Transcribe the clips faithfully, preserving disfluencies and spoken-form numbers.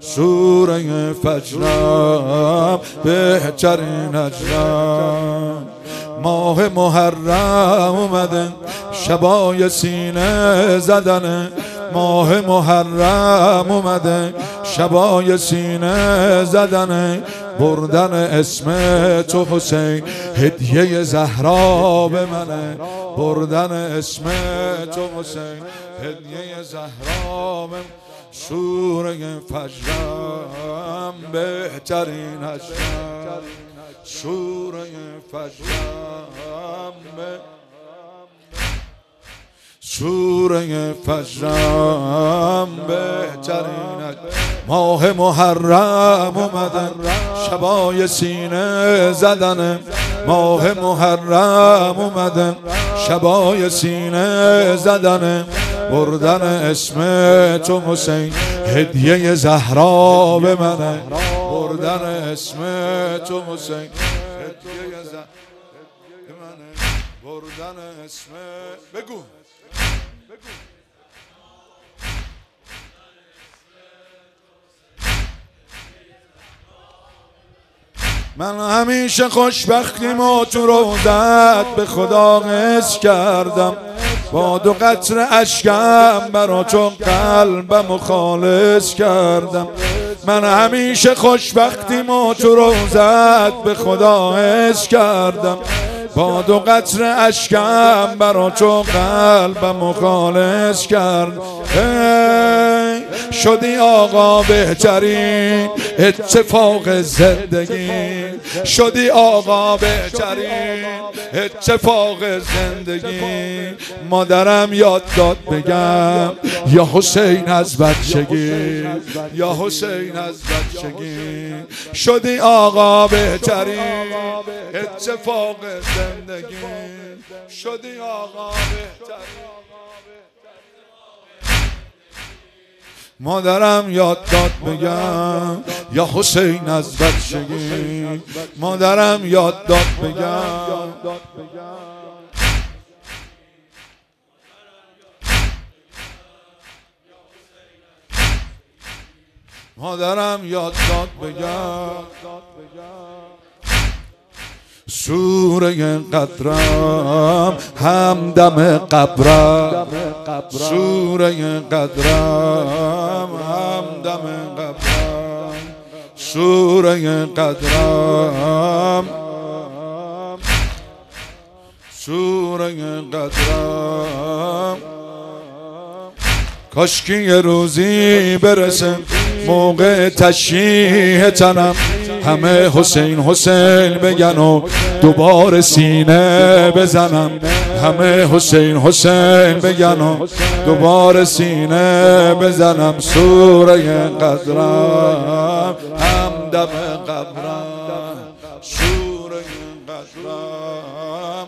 سوره فجرم بهترین اجرم. ماه محرم اومده شبای سینه زدنه، ماه محرم اومده شبای سینه زدنه. بردن اسم تو حسین هدیه زهرا به منه، بردن اسم تو حسین هدیه زهرا به منه. سوره فجرم بهترین اجرم، سوره فجرم به سوره فجرم بهترین اجرم. ماه محرم اومدن شبای سینه زدنه، ماه محرم اومدن شبای سینه زدنه. بردن اسم تو حسین هدیه زهرا به منه، بردن اسم تو حسین هدیه زهرا به منه. بردن اسم بگو من همیشه خوشبختیمو تو روزت به خدا حس کردم، با دو قطره اشکم برا تو قلبمو خالص کردم. من همیشه خوشبختیمو تو روزت به خدا حس کردم، با دو قطره اشکم برا تو قلبمو خالص کردم. شدی آقا بهترین اتفاق زندگی، شدی آقا بهترین اتفاق زندگی. مادرم یاد داد بگم یا حسین از بچگی، یا حسین از بچگی. شدی آقا بهترین اتفاق زندگی، شدی آقا بهترین. مادرم یاد داد بگم یا حسین از بچگی، مادرم یاد داد بگم مادرم یاد داد بگم. سوره قدرم همدم قبرم، سوره قدرم همدم قبرم، سوره قدرم سوره قدرم. کاشکی یه روزی برسه موقع تشریح تنم، همه حسین حسین بگن و دوباره سینه بزنم، همه حسین حسین بگن و دوباره سینه بزنم. سوره قدرم همدم قبرم، سوره قدرم.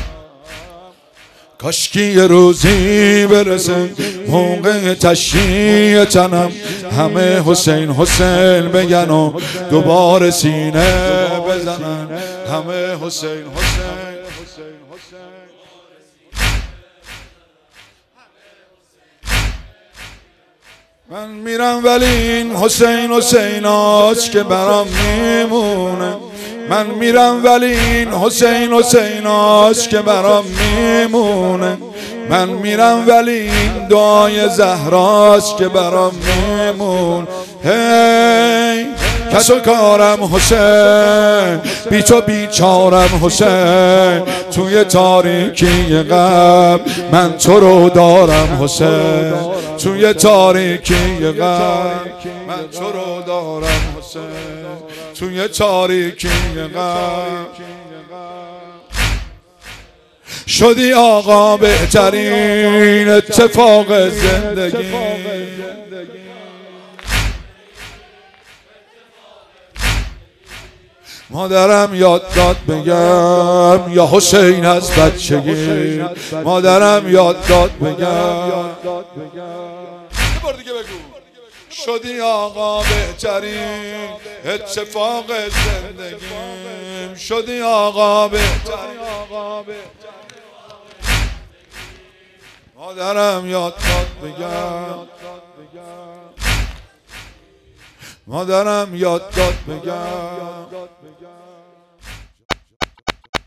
کاشکی یه روزی برسه موقع تشریح تنم، همه حسین حسین بگن و دوباره سینه بزنن، همه حسین حسین. من میرم ولی این حسین حسیناست که برام میمونه، من میرم ولی این حسین حسیناست که برام میمونه. من میرم ولی این دعای زهراست که برام میمون. هی کس و کارم حسین، بی تو بیچارم حسین، توی تاریکی غم من تو رو دارم حسین، توی تاریکی غم من تو رو دارم حسین، توی تاریکی غم. شدی آقا بهترین اتفاق زندگی، مادرم یاد داد بگم یا حسین از بچگی، مادرم یاد داد بگم. یه بار دیگه بگو. شدی آقا بهترین اتفاق زندگیم، شدی آقا بهترین. مادرم یاد داد بگم مادرم یاد داد بگم